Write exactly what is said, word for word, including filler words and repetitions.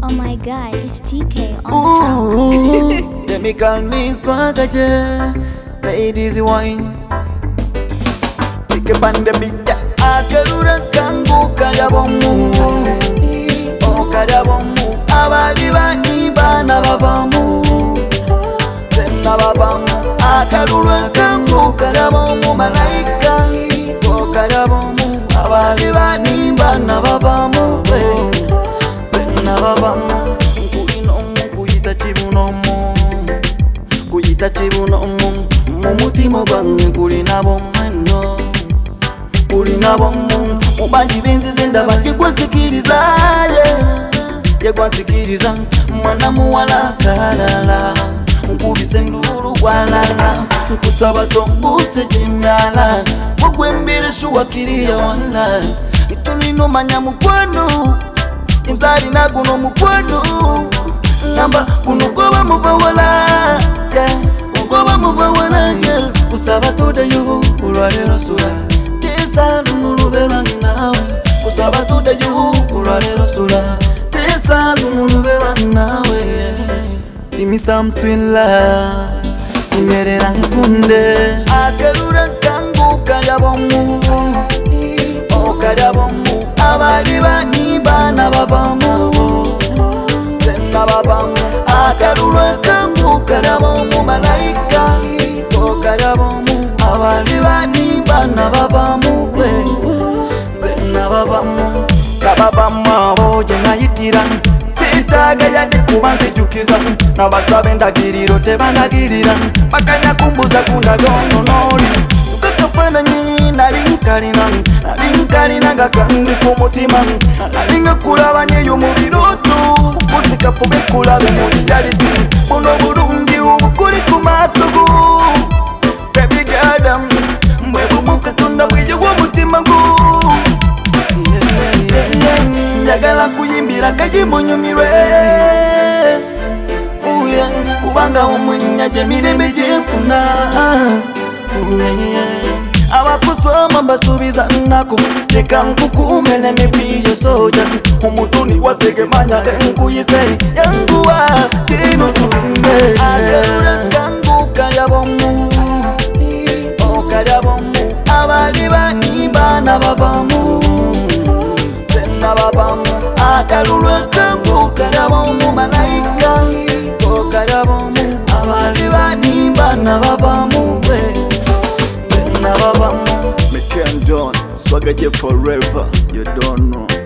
Oh my god, it's T K on Ooh, let me call me Swagger J. Ladies wine, take a band the beat. Akalura kangu kalabomu, oh kalabomu. Abali bani bana babamu, tena babamu. Akalura kangu kalabomu malaika, oh kalabomu. Abali bani bana babamu, tena babamu. Kulinomu kuyita chibunomu, kuyita chibunomu. Mumutima gwange kulinabo mano, kulinabo mu mubanji benzize ndaba yegwansikiriza, yegwansikiriza mwana muwala kalala. Nkubise nduru walala, nkusaba tombuse jimyala. Mugwembere shuwakiriya wala, itulino manya mukwano, inzari naguno mukwano. Namba kunugoba mubawala, yeah. Ugoba mubawala, yeah. Kusaba tudayo ulwalero sura, tesa lumulubera nawe. Kusaba tudayo ulwalero sura, tesa lumulubera nawe, yeah. Give me some sweet love, imerera nkunde. Akalura kangu kalabomu, oh kalabomu. Abali bani bana babamu, tena babamu. Akalura kangu kalabomu malaika, oh kalabomu. Abali bani bana babamu, tena babamu. Kababamu abo jenayitira, sitaga yadi kubanze jukiza. Nabasabe ndagiriro tebandagirira, bakanya kumbuza kundagono noli. Tukakafana nyinyi nalinkalina, nalinkalina gakandi kumutima. Nalinga kulaba nyeyo mubiroto, kutika fube kulabe mubiyaliti. Buno bulungi ubukuli kumasugu, baby girl, mwe bumuka tunda bwiyo w'umutima gu. Njagala kuyimbira kayimbo nyumirwe, kubanga omwenya gyemirembe gyenfuna. Abakusoma mbasubiza nako, leka nkukume let me be your soldier. Omutuni wasegemanya enkuyise yanguwa kino tuvime. Akalura kangu kalabomu, oh kalabomu. Abali bani bana babamu, tena babamu. Akalura kangu kalabomu malaika, oh kalabomu. Abali bani bana babamu, tena babamu. Me can't done, Swagger J forever, you don't know.